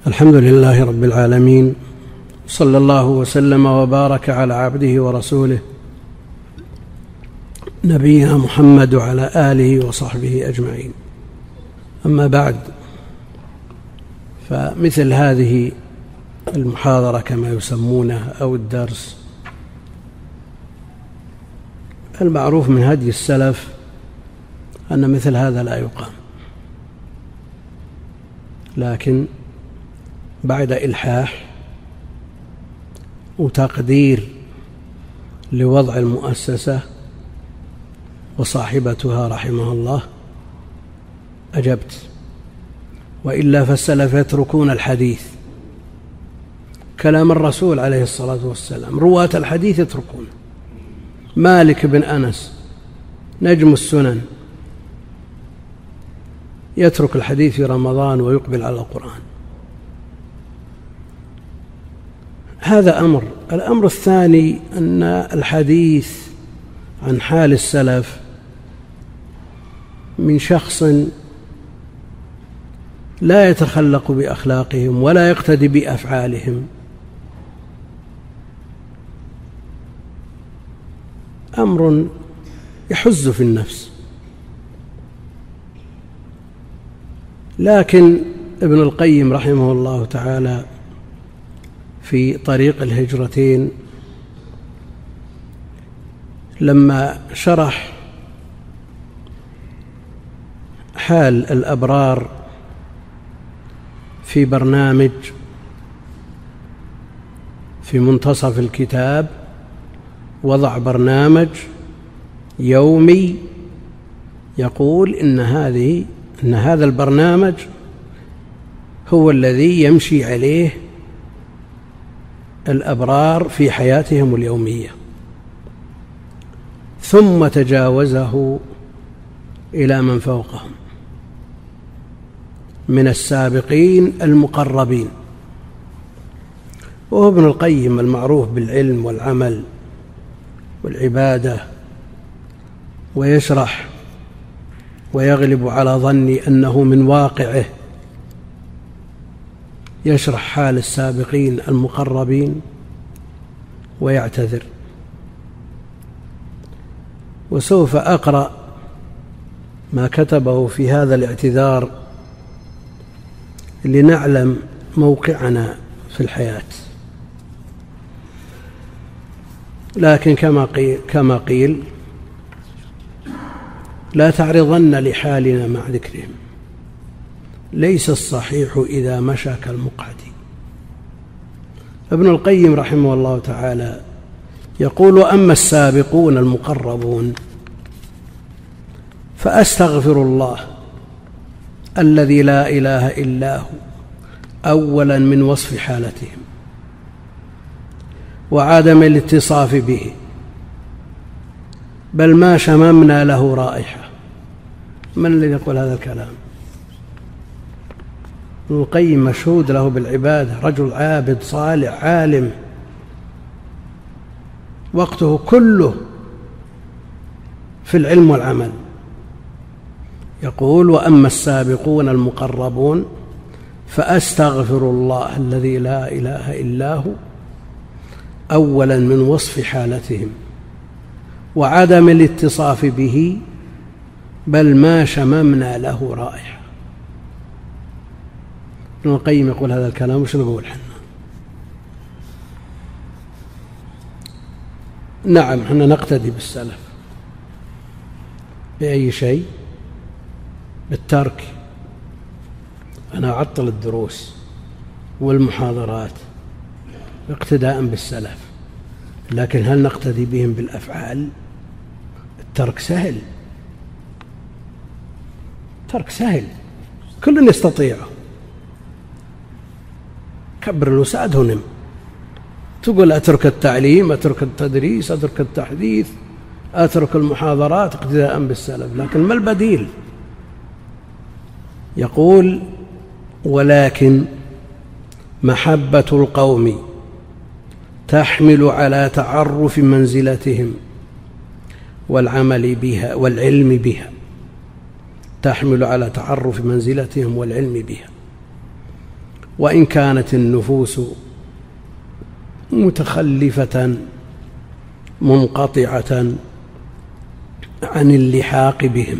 الحمد لله رب العالمين، صلى الله وسلم وبارك على عبده ورسوله نبينا محمد وعلى آله وصحبه أجمعين. أما بعد، فمثل هذه المحاضرة كما يسمونها أو الدرس المعروف من هدي السلف أن مثل هذا لا يقام، لكن بعد إلحاح وتقدير لوضع المؤسسة وصاحبتها رحمه الله أجبت، وإلا فالسلف يتركون الحديث، كلام الرسول عليه الصلاة والسلام، رواة الحديث يتركون. مالك بن أنس نجم السنن يترك الحديث في رمضان ويقبل على القرآن. هذا أمر. الأمر الثاني أن الحديث عن حال السلف من شخص لا يتخلق بأخلاقهم ولا يقتدي بأفعالهم أمر يحز في النفس. لكن ابن القيم رحمه الله تعالى في طريق الهجرتين لما شرح حال الأبرار في برنامج في منتصف الكتاب، وضع برنامج يومي يقول إن هذا البرنامج هو الذي يمشي عليه الأبرار في حياتهم اليومية، ثم تجاوزه إلى من فوقهم من السابقين المقربين. وهو ابن القيم المعروف بالعلم والعمل والعبادة، ويشرح ويغلب على ظني أنه من واقعه يشرح حال السابقين المقربين ويعتذر. وسوف أقرأ ما كتبه في هذا الاعتذار لنعلم موقعنا في الحياة. لكن كما قيل لا تعرضن لحالنا مع ذكرهم، ليس الصحيح إذا مشى كالمقعد. ابن القيم رحمه الله تعالى يقول: وأما السابقون المقربون فأستغفر الله الذي لا إله إلا هو أولا من وصف حالتهم وعدم الاتصاف به، بل ما شممنا له رائحة. من الذي يقول هذا الكلام؟ ابن القيم مشهود له بالعبادة، رجل عابد صالح عالم، وقته كله في العلم والعمل. يقول: وأما السابقون المقربون فأستغفر الله الذي لا إله إلا هو أولا من وصف حالتهم وعدم الاتصاف به، بل ما شممنا له رائحة. ابن القيم يقول هذا الكلام، وش نقول حنا؟ نعم، حنا نقتدي بالسلف بأي شيء؟ بالترك. أنا أعطل الدروس والمحاضرات اقتداء بالسلف، لكن هل نقتدي بهم بالأفعال؟ الترك سهل، الترك سهل، كل يستطيعه. كبر الوساد هنم، تقول أترك التعليم، أترك التدريس، أترك التحديث، أترك المحاضرات اقتداء بالسلف، لكن ما البديل؟ يقول: ولكن محبة القوم تحمل على تعرف منزلتهم والعمل بها والعلم بها، تحمل على تعرف منزلتهم والعلم بها، وإن كانت النفوس متخلفة منقطعة عن اللحاق بهم،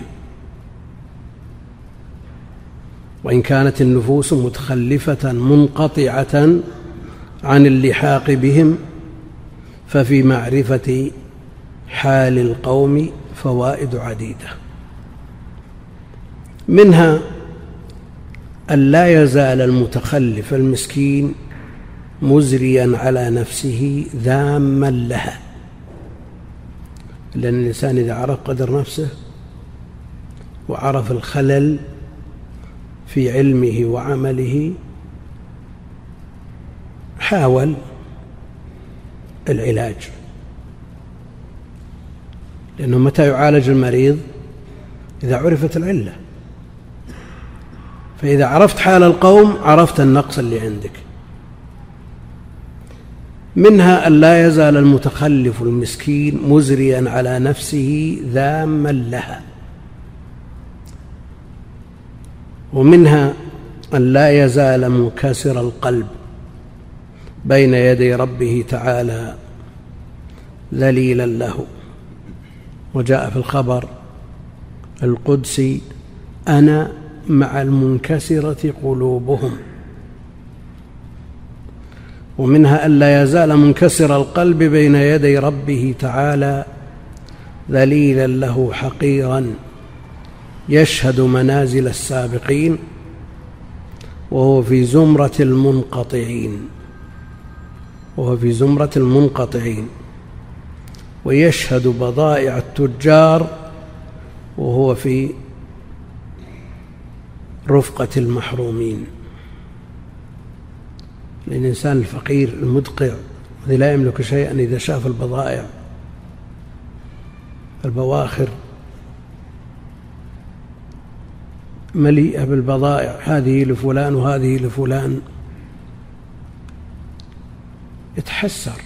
وإن كانت النفوس متخلفة منقطعة عن اللحاق بهم، ففي معرفة حال القوم فوائد عديدة، منها أن لا يزال المتخلف المسكين مزريا على نفسه ذاما لها، لأن الإنسان إذا عرف قدر نفسه وعرف الخلل في علمه وعمله حاول العلاج، لأنه متى يعالج المريض؟ إذا عرفت العلة. فإذا عرفت حال القوم عرفت النقص اللي عندك. منها أن لا يزال المتخلف المسكين مزريا على نفسه ذاما لها، ومنها أن لا يزال منكسر القلب بين يدي ربه تعالى ذليلا له، وجاء في الخبر القدسي: أنا مع المنكسرة قلوبهم. ومنها أن لا يزال منكسر القلب بين يدي ربه تعالى ذليلا له حقيرا يشهد منازل السابقين وهو في زمرة المنقطعين، ويشهد بضائع التجار وهو في رفقة المحرومين. الإنسان الفقير المدقع الذي لا يملك شيئا إذا شاف البضائع البواخر مليئة بالبضائع، هذه لفلان وهذه لفلان، يتحسر.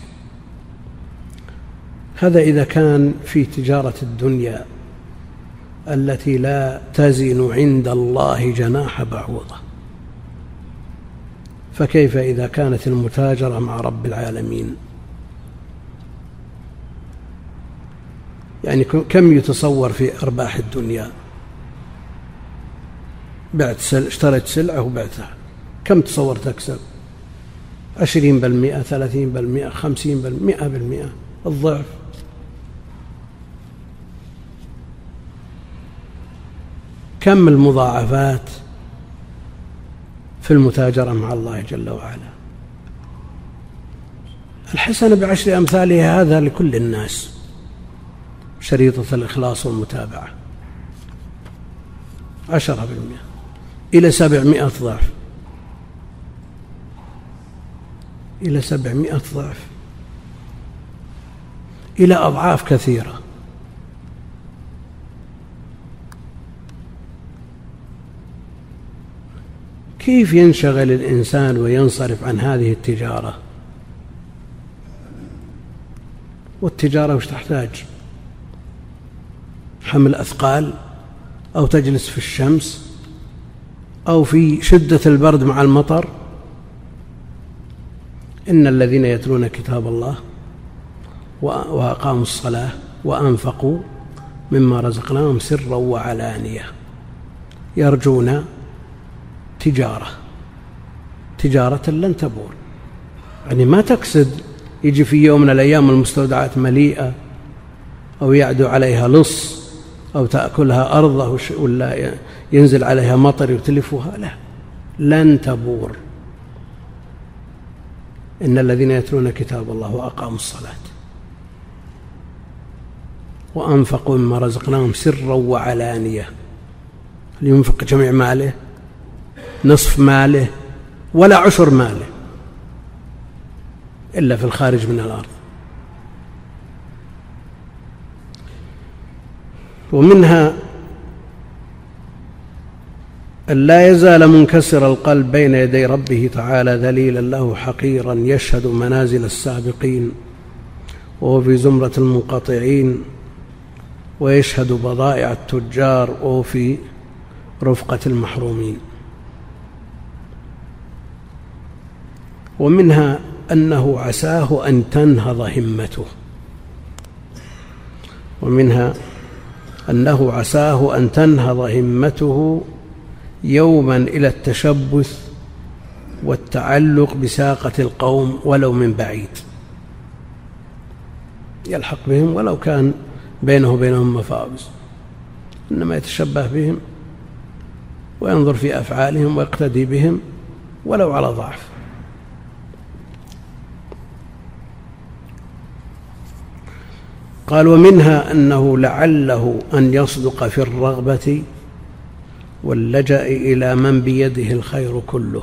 هذا إذا كان في تجارة الدنيا التي لا تزن عند الله جناح بعوضة، فكيف إذا كانت المتاجرة مع رب العالمين؟ يعني كم يتصور في أرباح الدنيا؟ اشتريت سلعة وبعتها، كم تصور تكسب؟ 20%، 30%، 50%، 100%، الضعف. كم المضاعفات في المتاجرة مع الله جل وعلا. الحسنة ب10 أمثالها، هذا لكل الناس، شريطة الإخلاص والمتابعة 10% إلى 700 ضعف، إلى 700 ضعف، إلى أضعاف كثيرة. كيف ينشغل الإنسان وينصرف عن هذه التجارة؟ والتجارة وش تحتاج؟ حمل أثقال، أو تجلس في الشمس، أو في شدة البرد مع المطر. إن الذين يتلون كتاب الله وأقاموا الصلاة وأنفقوا مما رزقناهم سرا وعلانية يرجون تجارة لن تبور. يعني ما تكسد يجي في يوم من الأيام المستودعات مليئة، أو يعدو عليها لص، أو تأكلها أرضه، ولا ينزل عليها مطر يتلفها. لا، لن تبور. إن الذين يتلون كتاب الله وأقاموا الصلاة وأنفقوا مما رزقناهم سرا وعلانية. لينفق جميع ماله، نصف ماله، ولا عشر ماله، إلا في الخارج من الأرض. ومنها أن لا يزال منكسر القلب بين يدي ربه تعالى ذليلا له حقيرا يشهد منازل السابقين وهو في زمرة المنقطعين، ويشهد بضائع التجار وهو في رفقة المحرومين. ومنها أنه عساه أن تنهض همته، ومنها أنه عساه أن تنهض همته يوما إلى التشبث والتعلق بساقة القوم ولو من بعيد، يلحق بهم ولو كان بينه وبينهم مفاوز، إنما يتشبه بهم وينظر في أفعالهم ويقتدي بهم ولو على ضعف. قال ومنها أنه لعله أن يصدق في الرغبة واللجأ إلى من بيده الخير كله،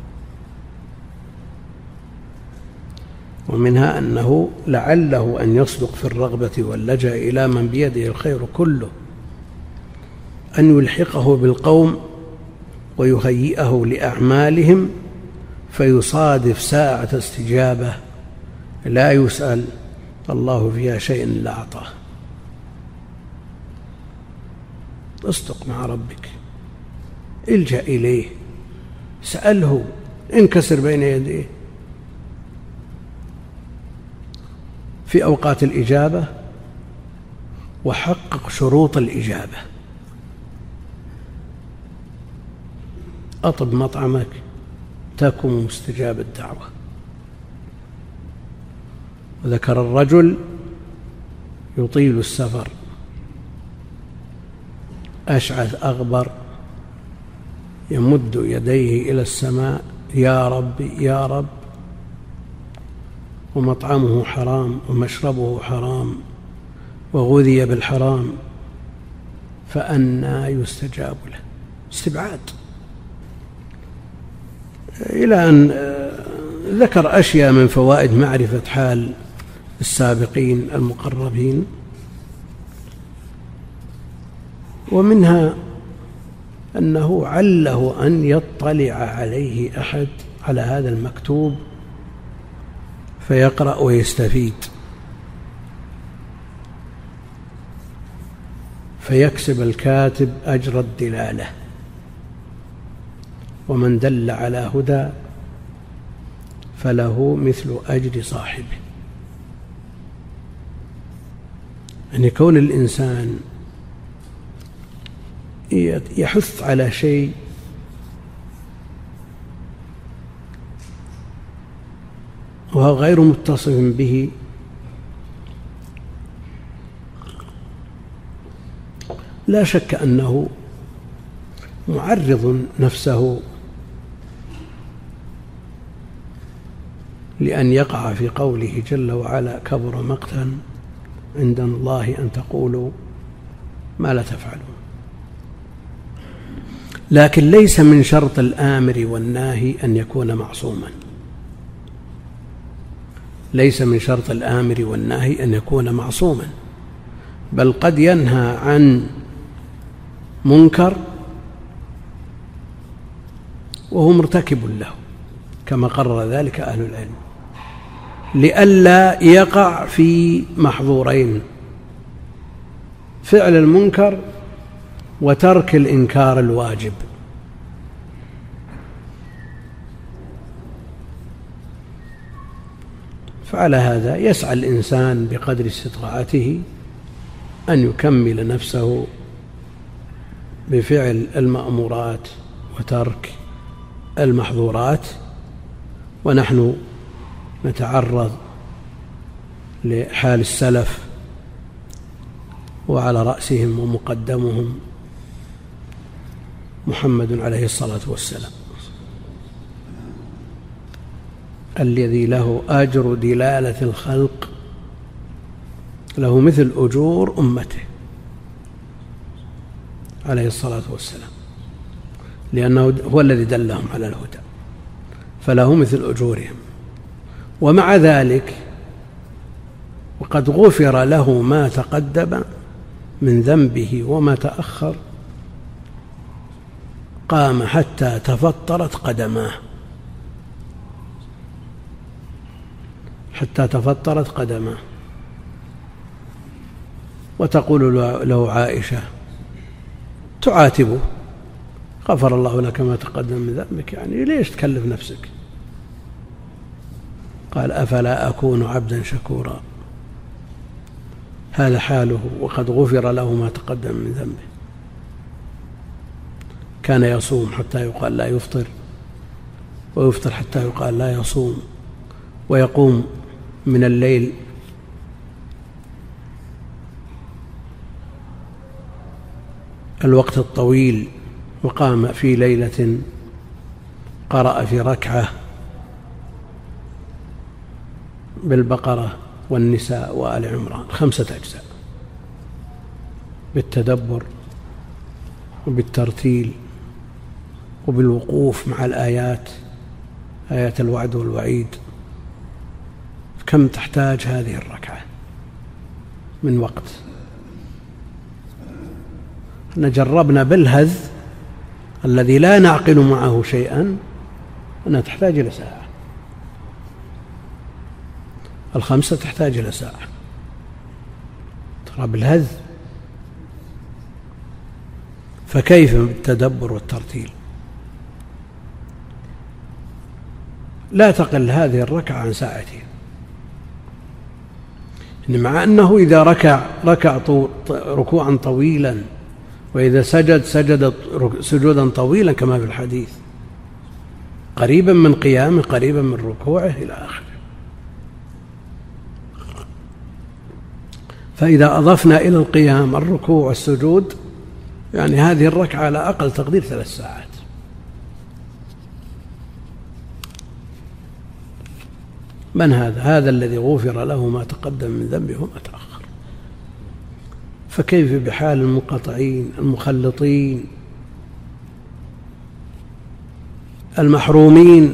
ومنها أنه لعله أن يصدق في الرغبة واللجأ إلى من بيده الخير كله، أن يلحقه بالقوم ويهيئه لأعمالهم فيصادف ساعة استجابة لا يسأل الله فيها شيء إلا أعطاه. اصدق مع ربك، الجأ إليه، سأله، انكسر بين يديه في أوقات الإجابة وحقق شروط الإجابة. أطب مطعمك تكن مستجاب الدعوة. وذكر الرجل يطيل السفر أشعث أغبر يمد يديه إلى السماء يا رب يا رب، ومطعمه حرام ومشربه حرام وغذي بالحرام، فأنى يستجاب له؟ استبعاد. إلى أن ذكر أشياء من فوائد معرفة حال السابقين المقربين، ومنها أنه عله أن يطلع عليه أحد على هذا المكتوب فيقرأ ويستفيد، فيكسب الكاتب أجر الدلالة، ومن دل على هدى فله مثل أجر صاحبه. يعني كون الإنسان يحث على شيء وهو غير متصف به لا شك أنه معرض نفسه لأن يقع في قوله جل وعلا كبر مقتا عند الله أن تقولوا ما لا تفعلون. لكن ليس من شرط الآمر والناهي أن يكون معصوما، ليس من شرط الآمر والناهي أن يكون معصوما، بل قد ينهى عن منكر وهو مرتكب له، كما قرر ذلك أهل العلم، لئلا يقع في محظورين: فعل المنكر وترك الإنكار الواجب. فعلى هذا يسعى الإنسان بقدر استطاعته أن يكمل نفسه بفعل المأمورات وترك المحظورات. ونحن نتعرض لحال السلف وعلى رأسهم ومقدمهم محمد عليه الصلاة والسلام، الذي له أجر دلالة الخلق، له مثل أجور أمته عليه الصلاة والسلام، لأنه هو الذي دلهم على الهدى، فله مثل أجورهم. ومع ذلك وقد غفر له ما تقدم من ذنبه وما تأخر، قام حتى تفطرت قدماه، حتى تفطرت قدماه. وتقول له عائشة تعاتبه: غفر الله لك ما تقدم من ذنبك، يعني ليش تكلف نفسك؟ قال أفلا أكون عبدا شكورا. هذا حاله وقد غفر له ما تقدم من ذنبه. كان يصوم حتى يقال لا يفطر، ويفطر حتى يقال لا يصوم، ويقوم من الليل الوقت الطويل، وقام في ليلة قرأ في ركعة بالبقرة والنساء وآل عمران 5 أجزاء بالتدبر وبالترتيل وبالوقوف مع الآيات، آيات الوعد والوعيد. كم تحتاج هذه الركعة من وقت؟ جربنا بالهذ الذي لا نعقل معه شيئا أنها تحتاج إلى ساعة، 5 تحتاج إلى ساعة. ترى بالهذ، فكيف بالتدبر والترتيل؟ لا تقل هذه الركعة عن ساعتين. مع أنه إذا ركع ركوعا طويلا، وإذا سجد سجودا طويلا كما في الحديث، قريبا من قيامه قريبا من ركوعه إلى آخره. فإذا أضفنا إلى القيام الركوع والسجود، يعني هذه الركعة على أقل تقدير 3 ساعات. من هذا؟ هذا الذي غفر له ما تقدم من ذنبه وما تأخر. فكيف بحال المنقطعين المخلطين المحرومين؟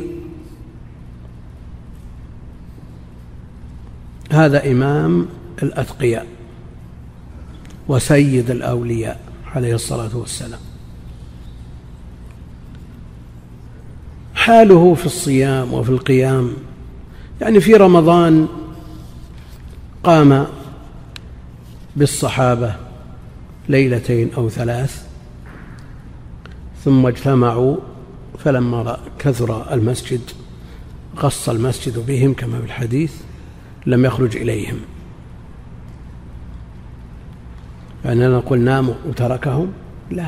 هذا إمام الأتقياء وسيد الأولياء عليه الصلاة والسلام. حاله في الصيام وفي القيام، يعني في رمضان قام بالصحابة 2 أو 3 ثم اجتمعوا، فلما كثر المسجد غص المسجد بهم كما في الحديث، لم يخرج إليهم. يعني نقول ناموا وتركهم؟ لا،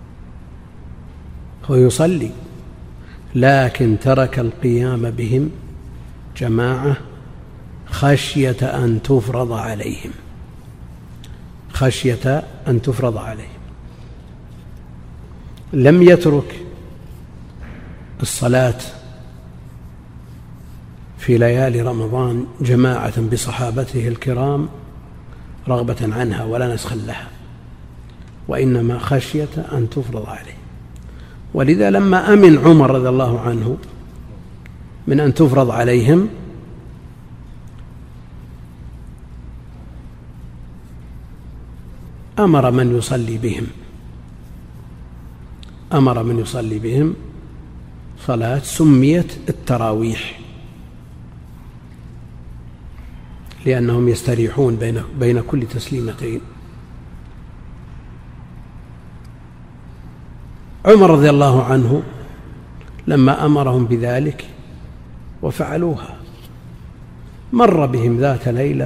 هو يصلي، لكن ترك القيام بهم جماعة خشية أن تفرض عليهم، خشية أن تفرض عليهم. لم يترك الصلاة في ليالي رمضان جماعة بصحابته الكرام رغبة عنها ولا نسخا لها، وإنما خشية أن تفرض عليه. ولذا لما أمن عمر رضي الله عنه من أن تفرض عليهم، أمر من يصلي بهم صلاة سميت التراويح، لأنهم يستريحون بين كل تسليمتين. عمر رضي الله عنه لما أمرهم بذلك وفعلوها، مر بهم ذات ليلة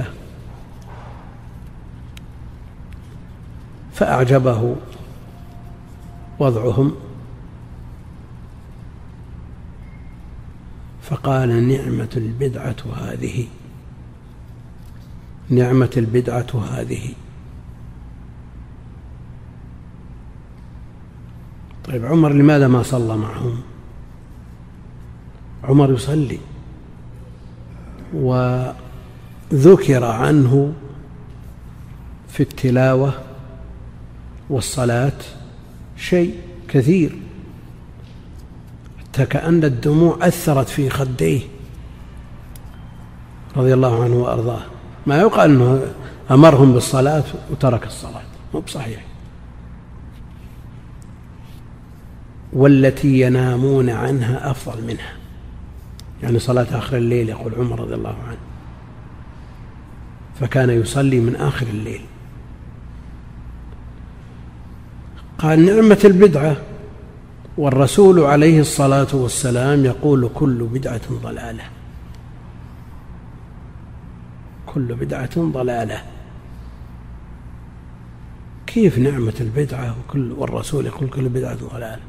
فأعجبه وضعهم، فقال: نعمة البدعة هذه، نعمة البدعة هذه. طيب عمر لماذا ما صلى معهم؟ عمر يصلي، وذكر عنه في التلاوة والصلاة شيء كثير، حتى كأن الدموع أثرت في خديه رضي الله عنه وأرضاه. ما يقال أنه أمرهم بالصلاة وترك الصلاة، مو بصحيح. والتي ينامون عنها أفضل منها، يعني صلاة آخر الليل، يقول عمر رضي الله عنه، فكان يصلي من آخر الليل. قال: نعمة البدعة، والرسول عليه الصلاة والسلام يقول: كل بدعة ضلالة. كل بدعة ضلالة. كيف نعمة البدعة والرسول يقول كل بدعة ضلالة؟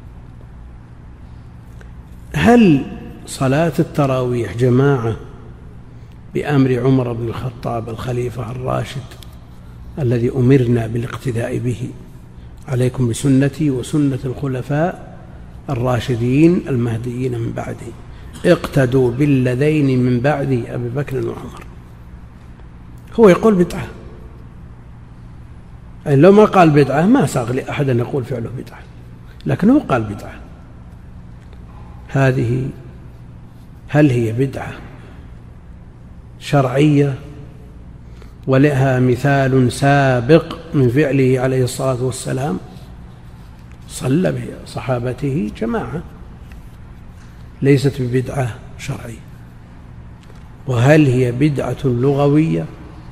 هل صلاة التراويح جماعة بأمر عمر بن الخطاب الخليفة الراشد الذي أمرنا بالاقتداء به، عليكم بسنتي وسنة الخلفاء الراشدين المهديين من بعدي، اقتدوا بالذين من بعدي أبي بكر وعمر. هو يقول بدعة، يعني لو ما قال بدعة ما ساغ لأحد أن يقول فعله بدعة، لكنه قال بدعة. هذه هل هي بدعة شرعية ولها مثال سابق من فعله عليه الصلاة والسلام؟ صلى بصحابته جماعة، ليست ببدعة شرعية. وهل هي بدعة لغوية؟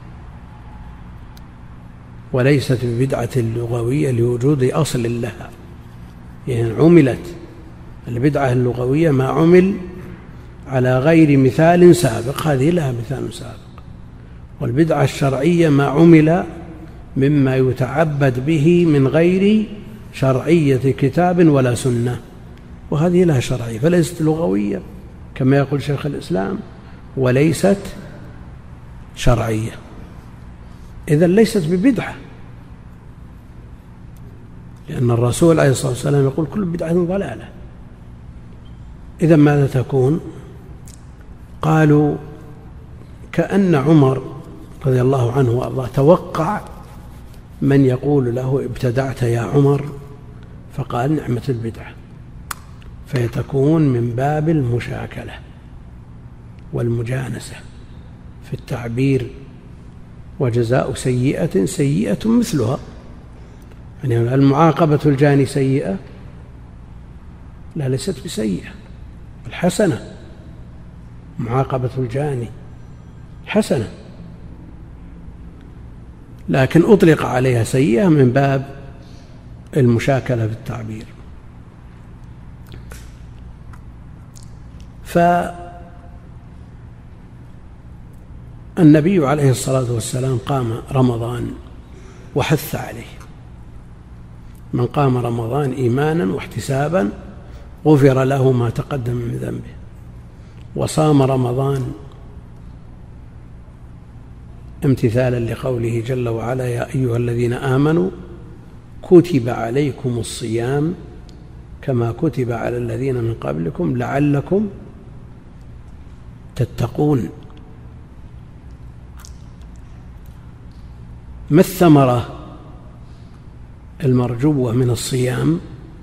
وليست ببدعة لغوية لوجود أصل لها، يعني عملت البدعة اللغوية ما عمل على غير مثال سابق، هذه لها مثال سابق. والبدعة الشرعية ما عمل مما يتعبد به من غير شرعية كتاب ولا سنة، وهذه لها شرعية، فليست لغوية كما يقول شيخ الإسلام، وليست شرعية، إذن ليست ببدعة، لأن الرسول عليه الصلاة والسلام يقول كل بدعة ضلالة. إذن ماذا تكون؟ قالوا كأن عمر رضي الله عنه وأرضاه توقع من يقول له ابتدعت يا عمر، فقال نعمة البدعة، فيتكون من باب المشاكلة والمجانسة في التعبير، وجزاء سيئة سيئة مثلها. يعني المعاقبة الجاني سيئة؟ لا، ليست بسيئة، الحسنة معاقبة الجاني حسنة، لكن أطلق عليها سيئة من باب المشاكلة في التعبير. فالنبي عليه الصلاة والسلام قام رمضان وحث عليه، من قام رمضان إيمانا واحتسابا غفر له ما تقدم من ذنبه، وصام رمضان امتثالا لقوله جل وعلا يا أيها الذين آمنوا كتب عليكم الصيام كما كتب على الذين من قبلكم لعلكم تتقون. ما الثمرة المرجوة من الصيام؟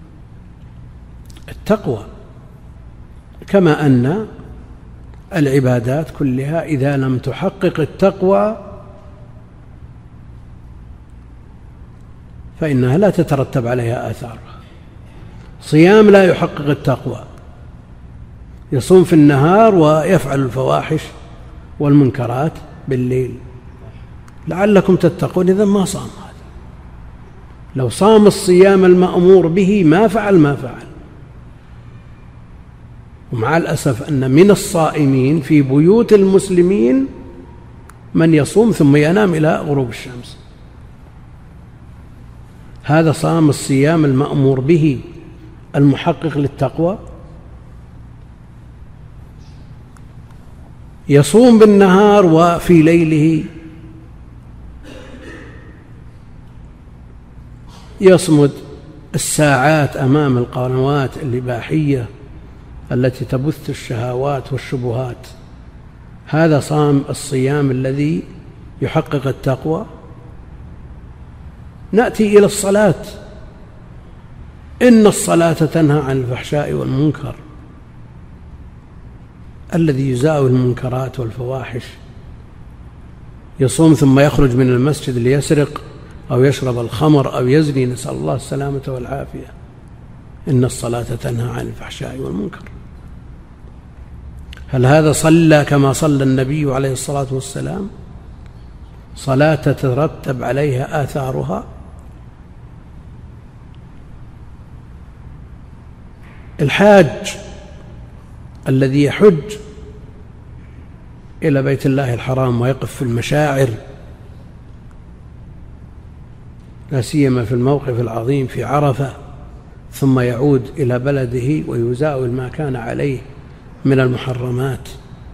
التقوى، كما أن العبادات كلها إذا لم تحقق التقوى فإنها لا تترتب عليها آثارها. صيام لا يحقق التقوى، يصوم في النهار ويفعل الفواحش والمنكرات بالليل، لعلكم تتقون، إذن ما صام هذا. لو صام الصيام المأمور به ما فعل ما فعل. ومع الأسف أن من الصائمين في بيوت المسلمين من يصوم ثم ينام إلى غروب الشمس، هذا صام الصيام المأمور به المحقق للتقوى؟ يصوم بالنهار وفي ليله يصمد الساعات أمام القنوات الإباحية التي تبث الشهوات والشبهات، هذا صام الصيام الذي يحقق التقوى؟ نأتي إلى الصلاة، إن الصلاة تنهى عن الفحشاء والمنكر. الذي يزاول المنكرات والفواحش يصوم ثم يخرج من المسجد ليسرق أو يشرب الخمر أو يزني، نسأل الله السلامة والعافية. إن الصلاة تنهى عن الفحشاء والمنكر. هل هذا صلى كما صلى النبي عليه الصلاة والسلام؟ صلاة تترتب عليها آثارها؟ الحاج الذي يحج إلى بيت الله الحرام ويقف في المشاعر، لا سيما في الموقف العظيم في عرفة، ثم يعود إلى بلده ويزاول ما كان عليه من المحرمات.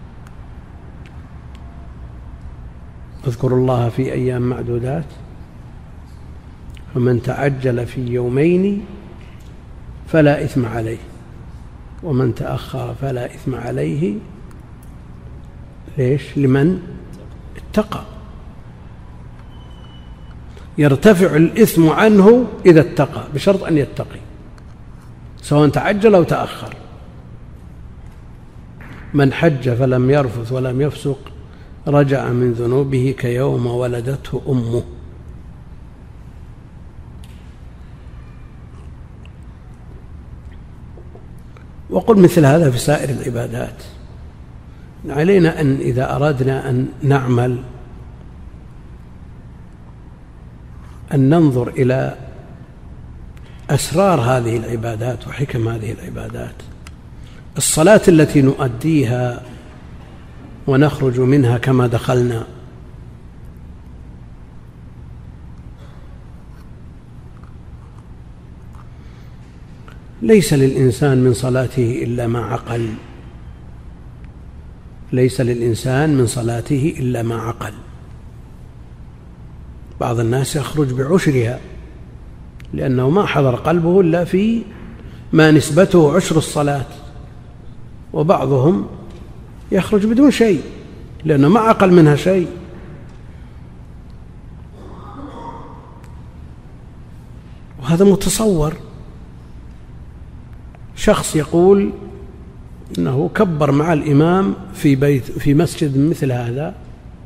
اذكروا الله في أيام معدودات، فمن تعجل في يومين فلا إثم عليه، ومن تأخر فلا إثم عليه. ليش؟ لمن اتقى، يرتفع الإثم عنه إذا اتقى، بشرط أن يتقي سواء تعجل أو تأخر. من حج فلم يرفث ولم يفسق رجع من ذنوبه كيوم ولدته أمه. وقل مثل هذا في سائر العبادات. علينا أن إذا أردنا أن نعمل أن ننظر إلى أسرار هذه العبادات وحكم هذه العبادات. الصلاة التي نؤديها ونخرج منها كما دخلنا، ليس للإنسان من صلاته إلا ما عقل، ليس للإنسان من صلاته إلا ما عقل. بعض الناس يخرج بعشرها لأنه ما حضر قلبه إلا في ما نسبته عشر الصلاة، وبعضهم يخرج بدون شيء لأنه ما عقل منها شيء. وهذا متصور. شخص يقول إنه كبر مع الإمام في مسجد مثل هذا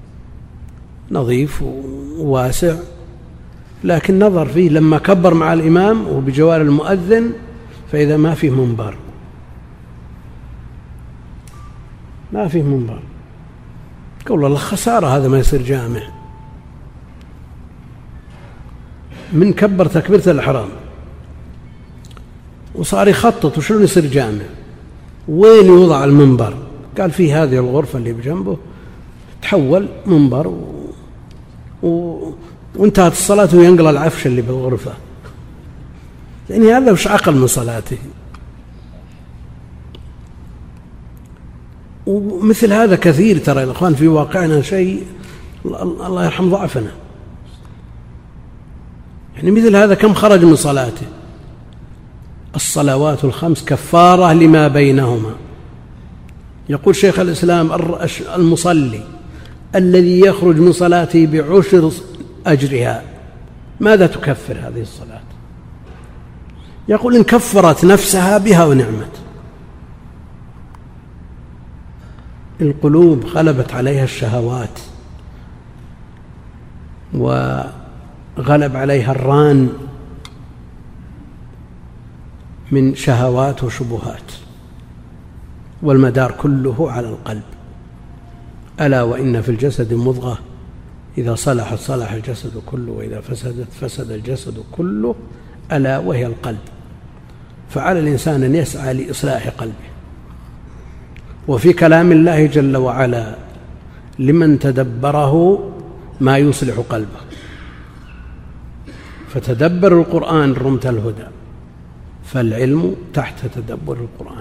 نظيف وواسع، لكن نظر فيه لما كبر مع الإمام وبجوار المؤذن فإذا ما فيه منبر، ما فيه منبر. قول الله خسارة هذا ما يصير جامع. من كبر تكبيرة الإحرام وصار يخطط وشلون يصير جامع، وين يوضع المنبر؟ قال في هذه الغرفة اللي بجنبه تحول منبر وانتهت الصلاة وينقل العفش اللي بالغرفة. يعني هذا وش عقل من صلاته؟ ومثل هذا كثير ترى يا إخوان في واقعنا، شيء الله يرحم ضعفنا. يعني مثل هذا كم خرج من صلاته. الصلوات الخمس كفارة لما بينهما. يقول شيخ الإسلام المصلي الذي يخرج من صلاته بعشر أجرها ماذا تكفر هذه الصلاة؟ يقول إن كفرت نفسها بها ونعمت. القلوب غلبت عليها الشهوات وغلب عليها الران من شهوات وشبهات، والمدار كله على القلب. ألا وإن في الجسد مضغة إذا صلحت صلح الجسد كله وإذا فسدت فسد الجسد كله ألا وهي القلب. فعلى الإنسان أن يسعى لإصلاح قلبه. وفي كلام الله جل وعلا لمن تدبره ما يصلح قلبه. فتدبر القرآن رمت الهدى، فالعلم تحت تدبر القرآن.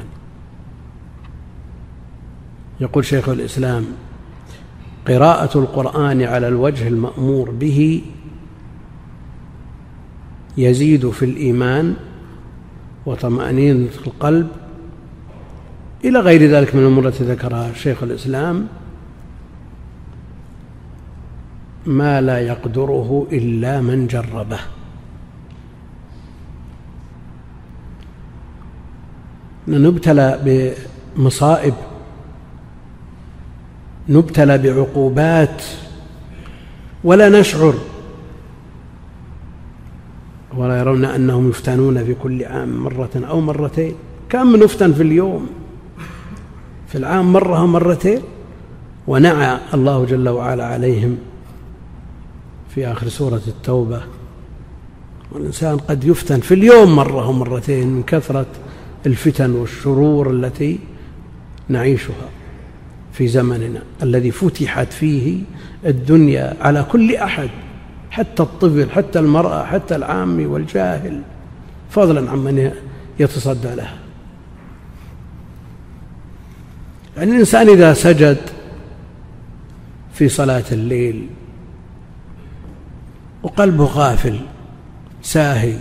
يقول شيخ الإسلام قراءة القرآن على الوجه المأمور به يزيد في الإيمان وطمأنينة القلب إلى غير ذلك من الأمور التي ذكرها شيخ الإسلام، ما لا يقدره إلا من جربه. نبتلى بمصائب، نبتلى بعقوبات ولا نشعر، ولا يرون أنهم يفتنون في كل عام مرة أو مرتين. كم نفتن في اليوم؟ في العام مرة أو مرتين. ونعى الله جل وعلا عليهم في آخر سورة التوبة والإنسان قد يفتن في اليوم مرة أو مرتين من كثرة الفتن والشرور التي نعيشها. في زمننا الذي فتحت فيه الدنيا على كل أحد، حتى الطفل، حتى المرأة، حتى العامي والجاهل، فضلا عمن يتصدى لها. يعني الإنسان إذا سجد في صلاة الليل وقلبه غافل ساهي،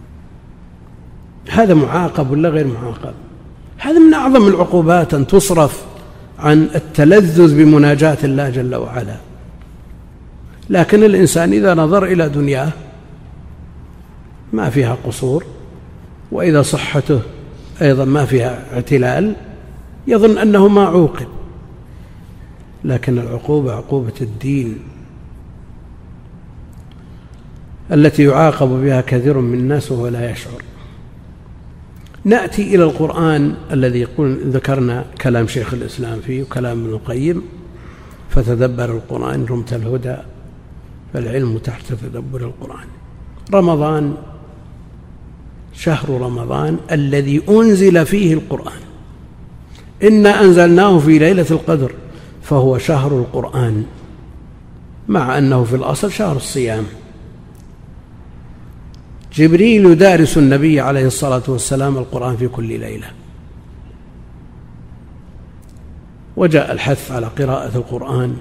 هذا معاقب ولا غير معاقب؟ هذا من أعظم العقوبات أن تصرف عن التلذذ بمناجاة الله جل وعلا. لكن الإنسان إذا نظر إلى دنياه ما فيها قصور، وإذا صحته أيضا ما فيها اعتلال، يظن أنه ما عوقب. لكن العقوبة عقوبة الدين التي يعاقب بها كثير من الناس وهو لا يشعر. نأتي إلى القرآن الذي يقول، ذكرنا كلام شيخ الإسلام فيه وكلام ابن القيم: فتدبر القرآن رمت الهدى فالعلم تحت تدبر القرآن. رمضان، شهر رمضان الذي أنزل فيه القرآن، إنا أنزلناه في ليلة القدر، فهو شهر القرآن، مع أنه في الأصل شهر الصيام. جبريل يدارس النبي عليه الصلاة والسلام القرآن في كل ليلة، وجاء الحث على قراءة القرآن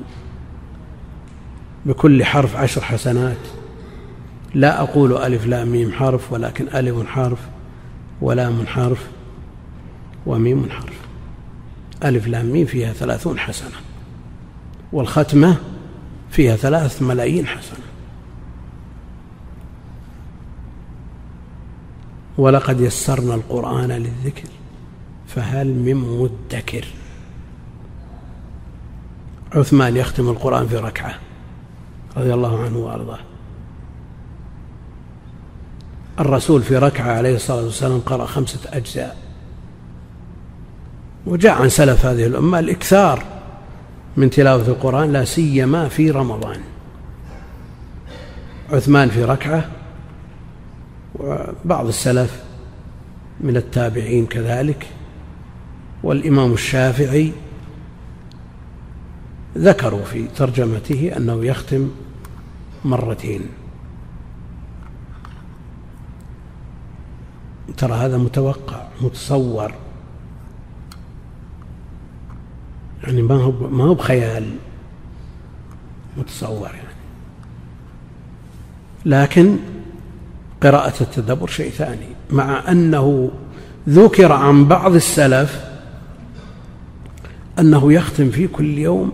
بكل حرف 10 حسنات. لا أقول ألف لام ميم حرف، ولكن ألف حرف ولام حرف وميم حرف. ألف لام ميم فيها 30 حسنة، والختمة فيها 3 ملايين حسنة. ولقد يسرنا القرآن للذكر فهل من مدكر. عثمان يختم القرآن في ركعة رضي الله عنه وأرضاه. الرسول في ركعة عليه الصلاة والسلام قرأ 5 أجزاء. وجاء عن سلف هذه الأمة الإكثار من تلاوة القرآن، لا سيما في رمضان. عثمان في ركعة، وبعض السلف من التابعين كذلك، والإمام الشافعي ذكروا في ترجمته أنه يختم 2 مرة. ترى هذا متوقع متصور، يعني ما هو بخيال، متصور يعني. لكن قراءة التدبر شيء ثاني، مع أنه ذكر عن بعض السلف أنه يختم في كل يوم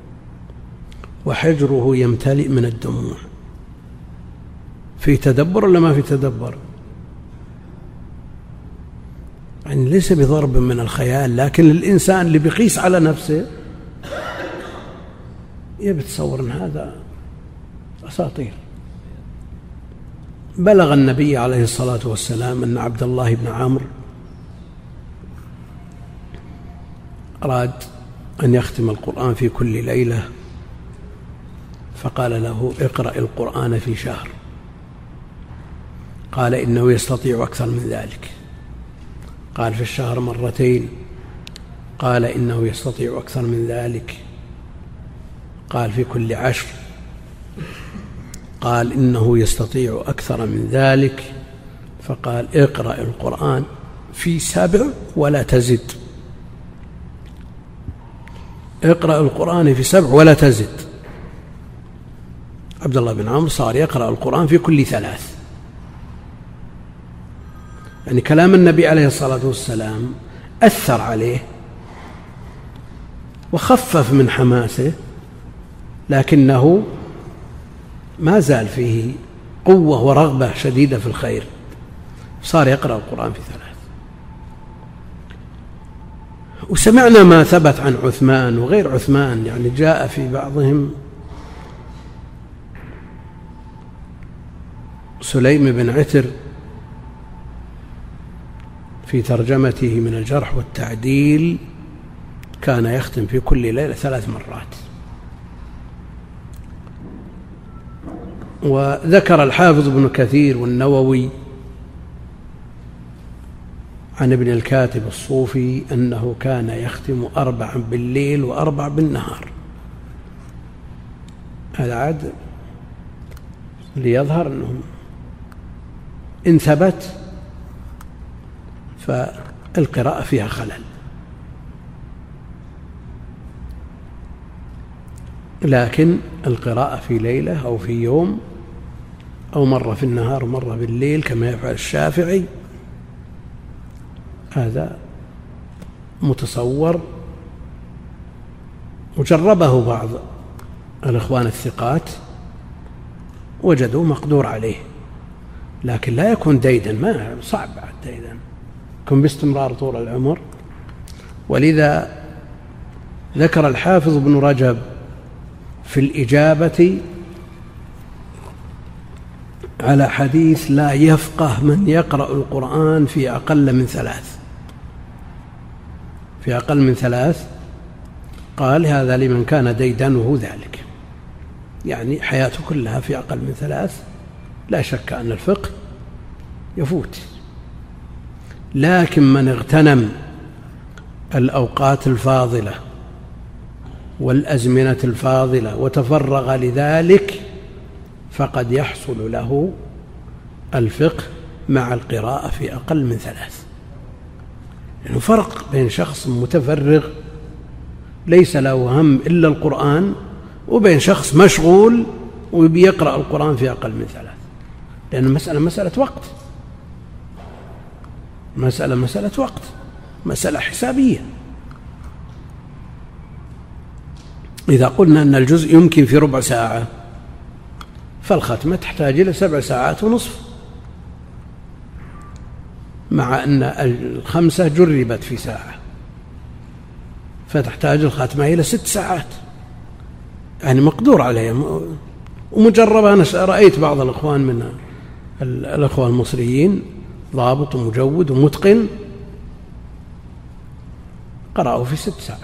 وحجره يمتلئ من الدموع. في تدبر ولا ما في تدبر؟ يعني ليس بضرب من الخيال، لكن الإنسان اللي بيقيس على نفسه يتصور أن هذا أساطير. بلغ النبي عليه الصلاة والسلام أن عبد الله بن عمرو أراد أن يختم القرآن في كل ليلة، فقال له: اقرأ القرآن في شهر. قال: إنه يستطيع أكثر من ذلك. قال: في الشهر 2 مرات. قال: إنه يستطيع أكثر من ذلك. قال: في كل 10. قال: إنه يستطيع أكثر من ذلك. فقال: اقرأ القرآن في 7 ولا تزد. اقرأ القرآن في 7 ولا تزد. عبد الله بن عمرو صار يقرأ القرآن في كل 3. يعني كلام النبي عليه الصلاة والسلام أثر عليه وخفف من حماسه، لكنه ما زال فيه قوة ورغبة شديدة في الخير، صار يقرأ القرآن في 3. وسمعنا ما ثبت عن عثمان وغير عثمان، يعني جاء في بعضهم سليم بن عتر في ترجمته من الجرح والتعديل كان يختم في كل ليلة 3 مرات. وذكر الحافظ ابن كثير والنووي عن ابن الكاتب الصوفي أنه كان يختم 4 بالليل و4 بالنهار. هذا عاد ليظهر أنه إن ثبت فالقراءة فيها خلل، لكن القراءة في ليلة أو في يوم أو مرة في النهار ومرة بالليل كما يفعل الشافعي هذا متصور، وجربه بعض الإخوان الثقات وجدوا مقدور عليه، لكن لا يكون ديدا، ما صعب بعد ديدا، يكون باستمرار طول العمر. ولذا ذكر الحافظ ابن رجب في الإجابة على حديث لا يفقه من يقرأ القرآن في أقل من 3، في أقل من 3، قال هذا لمن كان ديدنه ذلك، يعني حياته كلها في أقل من 3، لا شك أن الفقه يفوت. لكن من اغتنم الأوقات الفاضلة والأزمنة الفاضلة وتفرغ لذلك فقد يحصل له الفقه مع القراءة في أقل من 3. يعني فرق بين شخص متفرغ ليس له هم إلا القرآن وبين شخص مشغول وبيقرأ القرآن في أقل من 3، لأن المسألة مسألة وقت، مسألة وقت، مسألة حسابية. إذا قلنا أن الجزء يمكن في ربع ساعة فالختمة تحتاج إلى 7 ساعات ونصف، مع أن 5 جربت في ساعة فتحتاج الختمة إلى 6 ساعات، يعني مقدور عليها ومجربة. أنا رأيت بعض الأخوان من الأخوة المصريين ضابط ومجود ومتقن قرأوا في 6 ساعات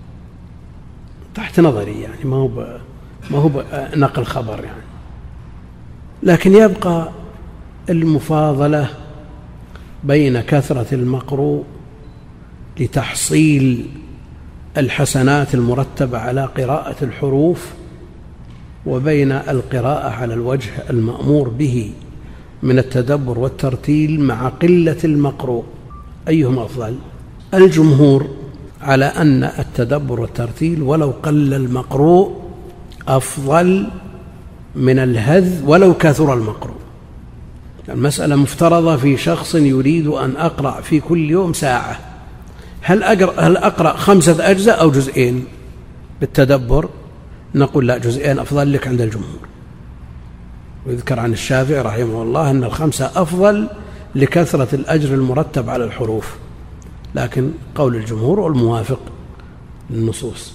تحت نظري، يعني ما هو نقل خبر يعني. لكن يبقى المفاضلة بين كثرة المقروء لتحصيل الحسنات المرتبة على قراءة الحروف وبين القراءة على الوجه المأمور به من التدبر والترتيل مع قلة المقروء، أيهما أفضل؟ الجمهور على أن التدبر والترتيل ولو قل المقروء أفضل من الهذ ولو كثر المقروء. المسألة مفترضة في شخص يريد أن أقرأ في كل يوم ساعة، هل أقرأ 5 أجزاء أو جزئين بالتدبر؟ نقول لا، جزئين أفضل لك عند الجمهور. ويذكر عن الشافعي رحمه الله أن 5 أفضل لكثرة الأجر المرتب على الحروف، لكن قول الجمهور والموافق للنصوص.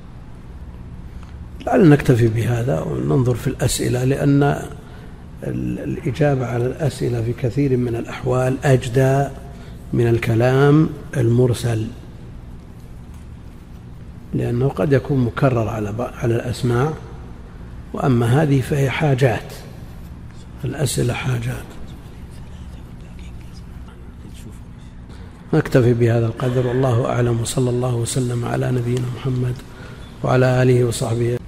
لعلنا نكتفي بهذا وننظر في الأسئلة، لأن الإجابة على الأسئلة في كثير من الأحوال أجدى من الكلام المرسل، لأنه قد يكون مكرر على الأسماع، وأما هذه فهي حاجات، الأسئلة حاجات. نكتفي بهذا القدر، والله أعلم، وصلى الله وسلم على نبينا محمد وعلى آله وصحبه.